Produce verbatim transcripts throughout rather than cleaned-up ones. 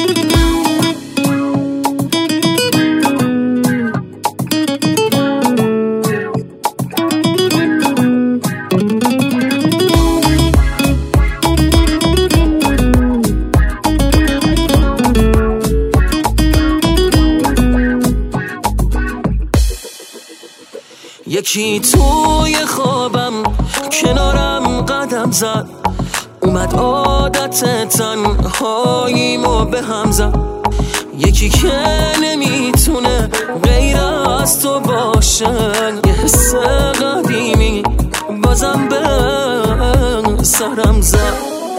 یکی توی خوابم کنارم قدم زد، اومد عادت تنهاییمو به هم زد. یکی که نمیتونه غیر از تو باشه، یه حس قدیمی بازم به سرم زد.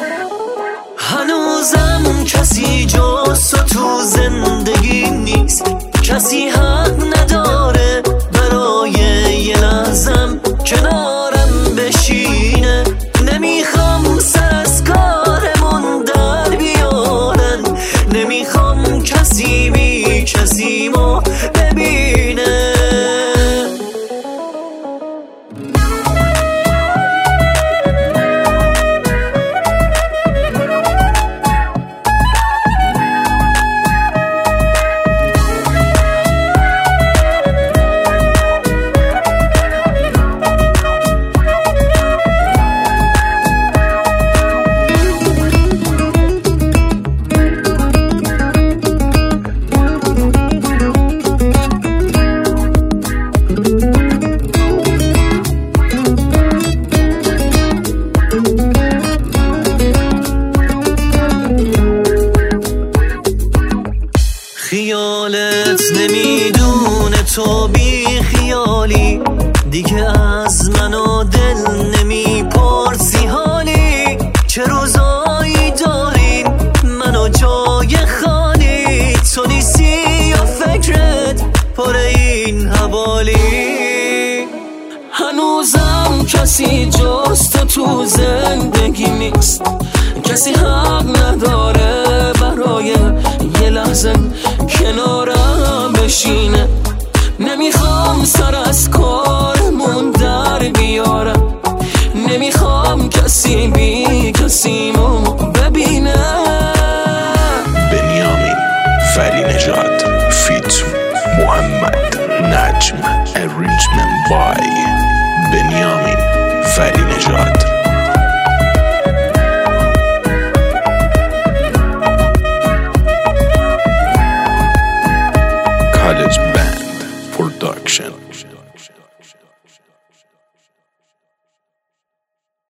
هنوزم کسی جز تو تو زندگی نیست، کسی حق نداره برای یه لحظم کنارم بشینه. نمیخوام سر از کارمون در بیارن، نمیخوام کسی بی کسیمو ببینه. خیالت نمیدونه تو بی خیالی، دیگه از من و دل نمیپرسی حالی. چه روزایی داریم منو جای خالی، تو نیستی یا فکرت پر این حوالی. هنوزم کسی جز تو تو زندگی نیست، کسی حق نداره برای یه لحظه کنارم بشینه. نمیخوام سر از کارمون در بیارم، نمیخوام کسی بی کسیمو ببینه. بنیامین ولی نژاد فیت محمد نجم، arrangement by بنیامین ولی نژاد.